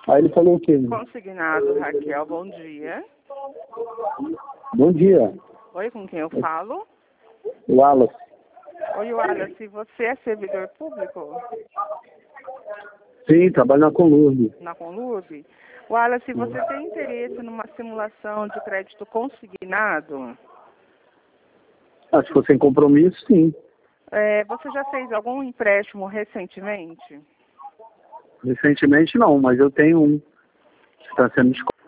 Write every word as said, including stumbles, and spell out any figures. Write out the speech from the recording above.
Aí ele falou o quê? Consignado, Raquel, bom dia. Bom dia, Oi, com quem eu falo? Wallace. Oi, Wallace, você é servidor público Sim, trabalho na Conlurb. na Conlurb? Wallace, você tem interesse numa simulação de crédito consignado? Ah, se for sem compromisso, sim. É, você já fez algum empréstimo recentemente? Recentemente não, mas eu tenho um que está sendo